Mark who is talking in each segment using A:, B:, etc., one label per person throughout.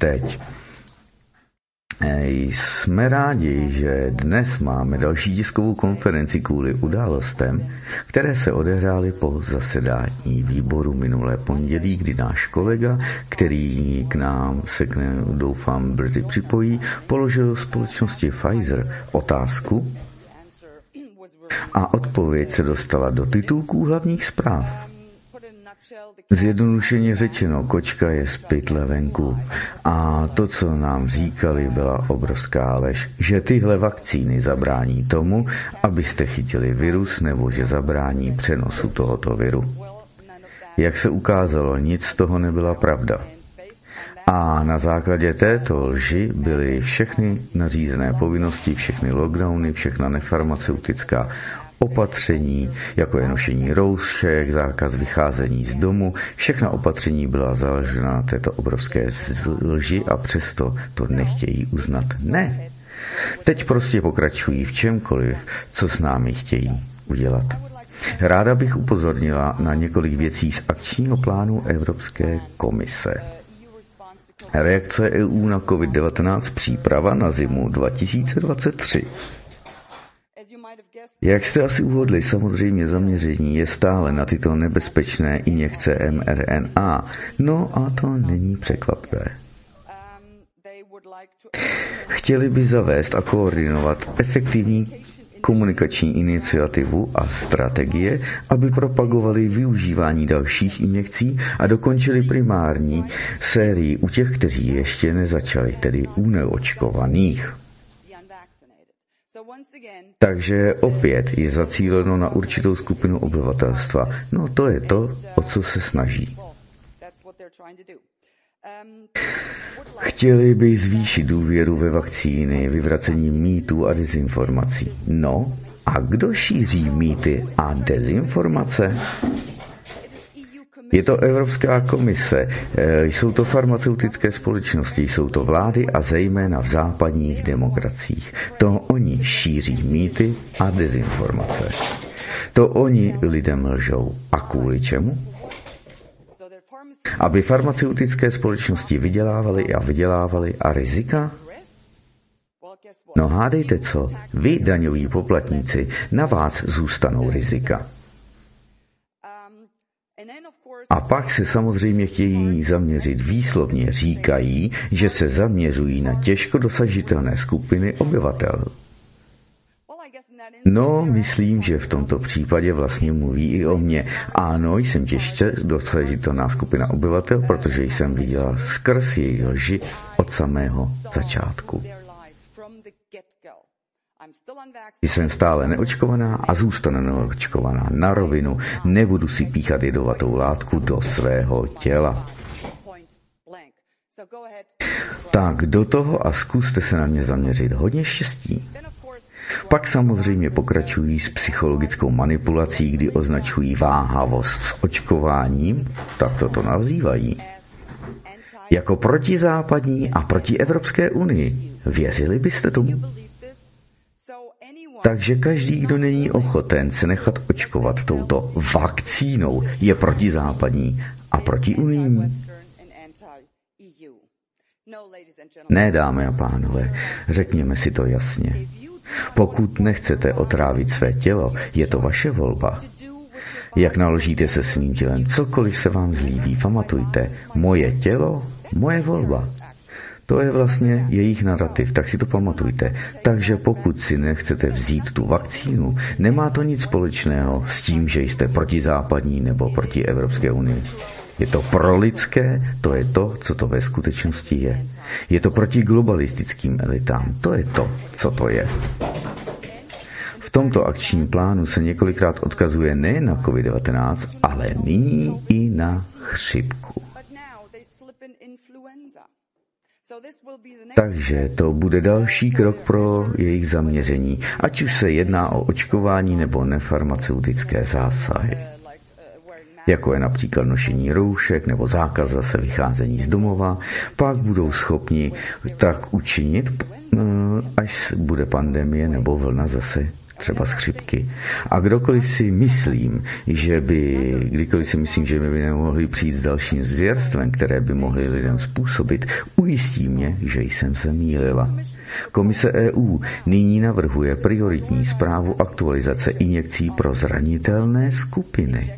A: teď. Jsme rádi, že dnes máme další tiskovou konferenci kvůli událostem, které se odehrály po zasedání výboru minulé pondělí, kdy náš kolega, který k nám se doufám brzy připojí, položil společnosti Pfizer otázku a odpověď se dostala do titulků hlavních zpráv. Zjednodušeně řečeno, kočka je z pytle venku. A to, co nám říkali, byla obrovská lež, že tyhle vakcíny zabrání tomu, abyste chytili virus, nebo že zabrání přenosu tohoto viru. Jak se ukázalo, nic z toho nebyla pravda. A na základě této lži byly všechny nařízené povinnosti, všechny lockdowny, všechna nefarmaceutická opatření, jako je nošení roušek, zákaz vycházení z domu, všechna opatření byla založena na této obrovské lži a přesto to nechtějí uznat. Ne. Teď prostě pokračují v čemkoliv, co s námi chtějí udělat. Ráda bych upozornila na několik věcí z akčního plánu Evropské komise. Reakce EU na COVID-19, příprava na zimu 2023. Jak jste asi uhodli, samozřejmě zaměření je stále na tyto nebezpečné injekce mRNA. No a to není překvapivé. Chtěli by zavést a koordinovat efektivní komunikační iniciativu a strategie, aby propagovali využívání dalších injekcí a dokončili primární sérii u těch, kteří ještě nezačali, tedy u neočkovaných. Takže opět je zacíleno na určitou skupinu obyvatelstva. No to je to, o co se snaží. Chtěli by zvýšit důvěru ve vakcíny, vyvracení mýtů a dezinformací. No a kdo šíří mýty a dezinformace? Je to Evropská komise, jsou to farmaceutické společnosti, jsou to vlády a zejména v západních demokraciích. To oni šíří mýty a dezinformace. To oni lidem lžou. A kvůli čemu? Aby farmaceutické společnosti vydělávaly a rizika? No hádejte co, vy daňoví poplatníci, na vás zůstanou rizika. A pak se samozřejmě chtějí zaměřit, výslovně říkají, že se zaměřují na těžko dosažitelné skupiny obyvatel. No, myslím, že v tomto případě vlastně mluví i o mně. Ano, jsem těžce dosažitelná skupina obyvatel, protože jsem viděla skrz jejich lži od samého začátku. Jsem stále neočkovaná a zůstanu neočkovaná na rovinu, nebudu si píchat jedovatou látku do svého těla. Tak do toho a zkuste se na mě zaměřit. Hodně štěstí. Pak samozřejmě pokračují s psychologickou manipulací, kdy označují váhavost s očkováním, tak to nazývají, jako protizápadní a proti Evropské unii. Věřili byste tomu? Takže každý, kdo není ochoten se nechat očkovat touto vakcínou, je protizápadní a protiunijní. Ne, dámy a pánové, řekněme si to jasně. Pokud nechcete otrávit své tělo, je to vaše volba. Jak naložíte se svým tělem, cokoliv se vám zlíbí, pamatujte, moje tělo, moje volba. To je vlastně jejich narrativ, tak si to pamatujte. Takže pokud si nechcete vzít tu vakcínu, nemá to nic společného s tím, že jste protizápadní nebo proti Evropské unii. Je to prolidské, to je to, co to ve skutečnosti je. Je to proti globalistickým elitám, to je to, co to je. V tomto akčním plánu se několikrát odkazuje nejen na COVID-19, ale nyní i na chřipku. Takže to bude další krok pro jejich zaměření, ať už se jedná o očkování nebo nefarmaceutické zásahy. Jako je například nošení roušek nebo zákaz zase vycházení z domova, pak budou schopni tak učinit, až bude pandemie nebo vlna zase třeba z chřipky. A kdykoliv si myslím, že by nemohli přijít s dalším zvěrstvem, které by mohly lidem způsobit, ujistí mě, že jsem se mýlila. Komise EU nyní navrhuje prioritní zprávu aktualizace injekcí pro zranitelné skupiny.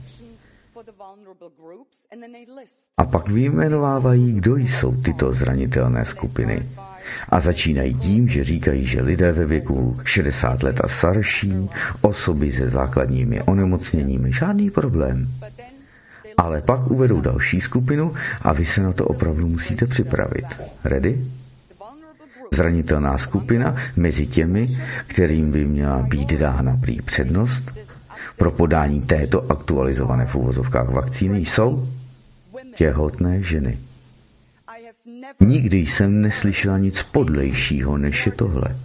A: A pak vyjmenovávají, kdo jsou tyto zranitelné skupiny. A začínají tím, že říkají, že lidé ve věku 60 let a starší, osoby se základními onemocněními, žádný problém. Ale pak uvedou další skupinu a vy se na to opravdu musíte připravit. Ready? Zranitelná skupina mezi těmi, kterým by měla být dána prý přednost pro podání této aktualizované v uvozovkách vakcíny jsou těhotné ženy. Nikdy jsem neslyšela nic podlejšího, než je tohle.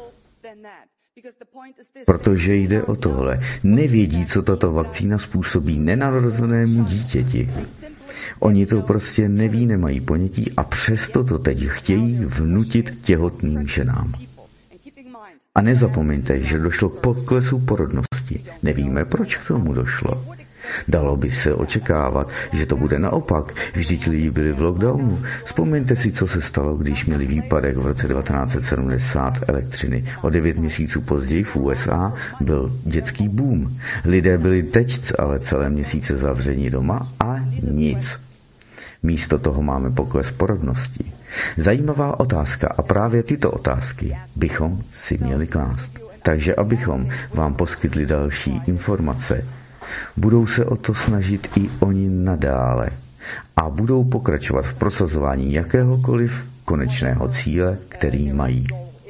A: Protože jde o tohle. Nevědí, co tato vakcína způsobí nenarozenému dítěti. Oni to prostě neví, nemají ponětí a přesto to teď chtějí vnutit těhotným ženám. A nezapomeňte, že došlo k poklesu porodnosti. Nevíme, proč k tomu došlo. Dalo by se očekávat, že to bude naopak, vždyť lidi byli v lockdownu. Vzpomeňte si, co se stalo, když měli výpadek v roce 1970 elektřiny. O 9 měsíců později v USA byl dětský boom. Lidé byli teď ale celé měsíce zavření doma a nic. Místo toho máme pokles porodnosti. Zajímavá otázka a právě tyto otázky bychom si měli klást. Takže abychom vám poskytli další informace, budou se o to snažit i oni nadále a budou pokračovat v prosazování jakéhokoliv konečného cíle, který mají.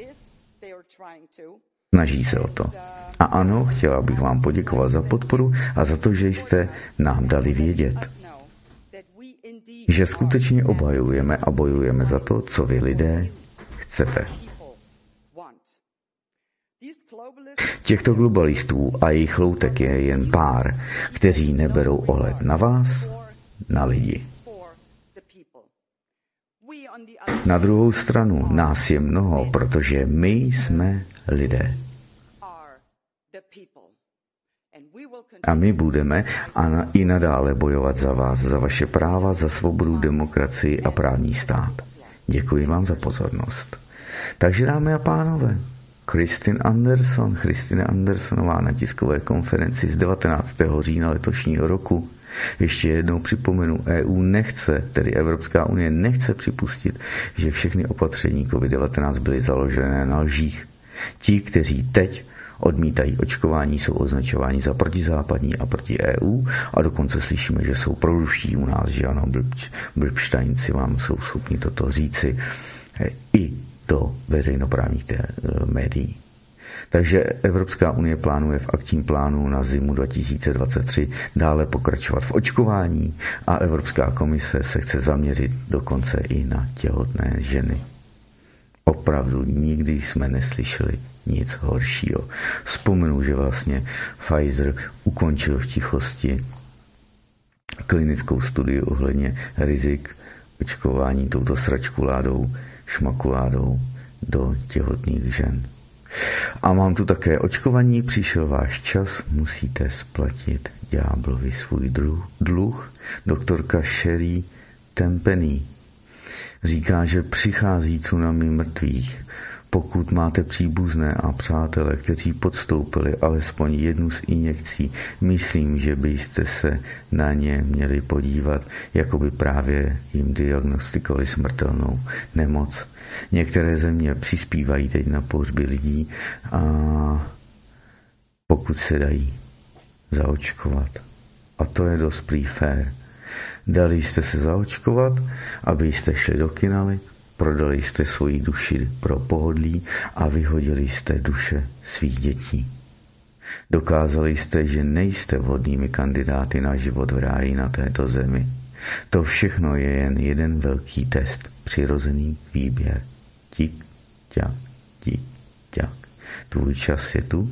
A: Snaží se o to. A ano, chtěla bych vám poděkovat za podporu a za to, že jste nám dali vědět, že skutečně obhajujeme a bojujeme za to, co vy lidé chcete. Těchto globalistů a jejich loutek je jen pár, kteří neberou ohled na vás, na lidi. Na druhou stranu nás je mnoho, protože my jsme lidé. A my budeme i nadále bojovat za vás, za vaše práva, za svobodu, demokracii a právní stát. Děkuji vám za pozornost. Takže, dámy a pánové, Christine Andersonová na tiskové konferenci z 19. října letošního roku. Ještě jednou připomenu, EU nechce, tedy Evropská unie nechce připustit, že všechny opatření COVID-19 byly založené na lžích. Ti, kteří teď odmítají očkování, jsou označováni za protizápadní a proti EU a dokonce slyšíme, že jsou proruští u nás, že ano, blbštajnci vám jsou schopni toto říci i do veřejnoprávních médií. Takže Evropská unie plánuje v akčním plánu na zimu 2023 dále pokračovat v očkování a Evropská komise se chce zaměřit dokonce i na těhotné ženy. Opravdu nikdy jsme neslyšeli nic horšího. Vzpomenu, že vlastně Pfizer ukončil v tichosti klinickou studii ohledně rizik očkování touto sračkuládou, šmakuládou do těhotných žen. A mám tu také očkovaní, přišel váš čas, musíte splatit ďáblovi svůj dluh. Doktorka Sherry Tempenny říká, že přichází tsunami mrtvých. Pokud máte příbuzné a přátele, kteří podstoupili alespoň jednu z injekcí, myslím, že byste se na ně měli podívat, jako by právě jim diagnostikovali smrtelnou nemoc. Některé země přispívají teď na pohřby lidí a pokud se dají zaočkovat. A to je dost prý fér. Dali jste se zaočkovat, abyste šli do kinaly, prodali jste svoji duši pro pohodlí a vyhodili jste duše svých dětí. Dokázali jste, že nejste vhodnými kandidáty na život v ráji na této zemi. To všechno je jen jeden velký test, přirozený výběr. Tik, ťak, tik, ťak. Tvůj čas je tu.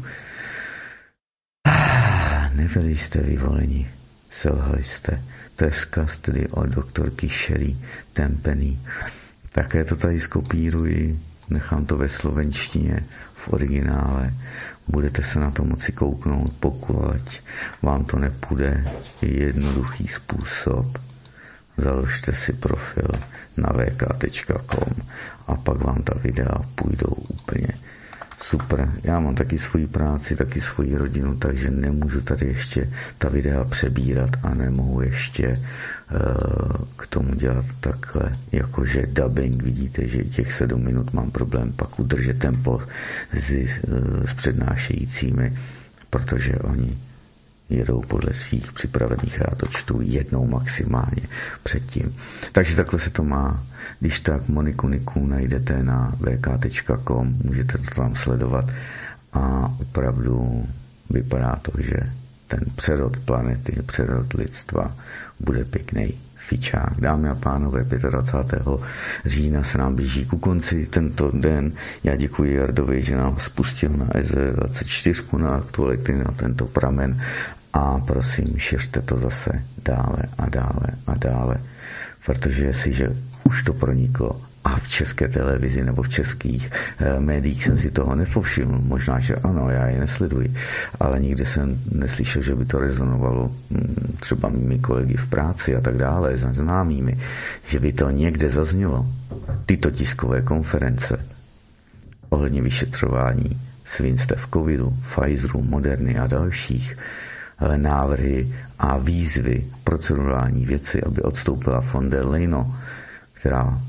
A: Nebyli jste vyvoleni, selhali jste. To je vzkaz tedy od doktorky Sherry Tempenny. Také to tady skopíruji, nechám to ve slovenštině v originále. budete se na to moci kouknout, pokud vám to nepůjde, je jednoduchý způsob. Založte si profil na vk.com a pak vám ta videa půjdou úplně super. Já mám taky svoji práci, taky svoji rodinu, takže nemůžu tady ještě ta videa přebírat a nemohu ještě k tomu dělat takhle, jakože dubbing. Vidíte, že těch 7 minut mám problém pak udržet tempo s přednášejícími, protože oni jedou podle svých připravených, já to čtu jednou maximálně předtím. Takže takhle se to má. Když tak Moniku Niku najdete na vk.com, můžete to tam sledovat a opravdu vypadá to, že ten přerod planety, přerod lidstva bude pěkný fičák. Dámy a pánové, 25. října se nám blíží ku konci tento den. Já děkuji Jardovi, že nám spustil na SZ24 na aktuality, na tento pramen a prosím, šiřte to zase dále a dále a dále, protože jestliže už to proniklo a v české televizi nebo v českých médiích jsem si toho nepovšiml, možná, že ano, já je nesleduji, ale nikdy jsem neslyšel, že by to rezonovalo třeba mými kolegy v práci a tak dále, s známými, že by to někde zaznělo. Tyto tiskové konference ohledně vyšetřování svinstev covidu, Pfizeru, Moderny a dalších, návrhy a výzvy, procedurální věci, aby odstoupila von der Leyen, která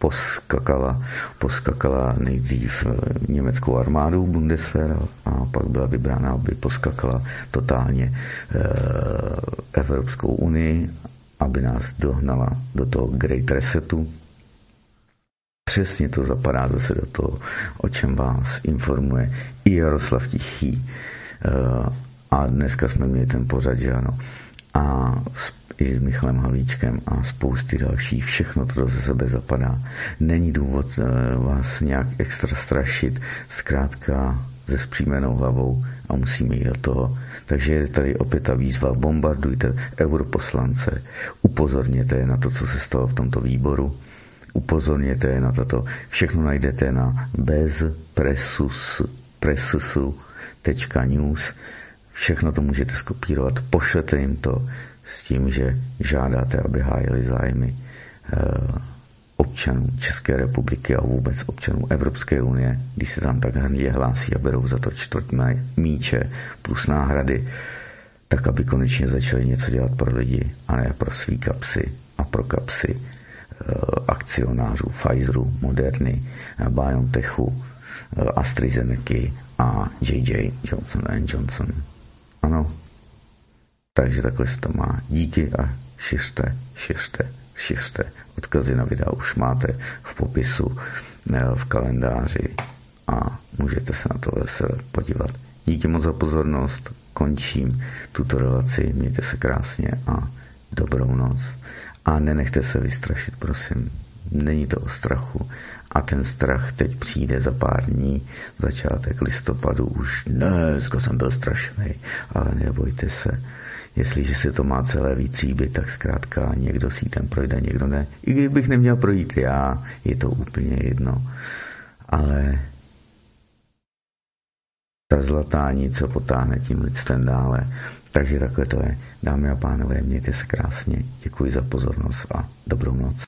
A: poskakala nejdřív německou armádu Bundeswehr a pak byla vybrána, aby poskakala totálně Evropskou unii, aby nás dohnala do toho Great Resetu. Přesně to zapadá zase do toho, o čem vás informuje i Jaroslav Tichý. A dneska jsme měli ten pořad, že ano. A i s Michalem Havlíčkem a spousty dalších. Všechno to do sebe zapadá. Není důvod vás nějak extra strašit. Zkrátka se vzpřímenou hlavou a musíme jít do toho. Takže je tady opět ta výzva. Bombardujte europoslance. Upozorněte na to, co se stalo v tomto výboru. Upozorněte na toto. Všechno najdete na bezpressus.news. Všechno to můžete skopírovat, pošlete jim to s tím, že žádáte, aby hájili zájmy občanů České republiky a vůbec občanů Evropské unie, když se tam tak hrdě hlásí a berou za to 4 míče plus náhrady, tak aby konečně začali něco dělat pro lidi a ne pro svý kapsy a pro kapsy akcionářů Pfizeru, Moderny, BioNTechu, AstraZeneca a J.J. Johnson & Johnson. Ano, takže takhle se to má. Díky a šiřte. Odkazy na videa už máte v popisu, v kalendáři a můžete se na to veselé podívat. Díky moc za pozornost, končím tuto relaci, mějte se krásně a dobrou noc. A nenechte se vystrašit, prosím. Není to o strachu. A ten strach teď přijde za pár dní, začátek listopadu, už dneska jsem byl strašný, ale nebojte se. Jestliže se to má celé vytříbit, tak zkrátka někdo si ten projde, někdo ne. I kdybych neměl projít já, je to úplně jedno. Ale ta zlatá nic, co potáhne tím lidstvem dále. Takže takhle to je. Dámy a pánové, mějte se krásně. Děkuji za pozornost a dobrou noc.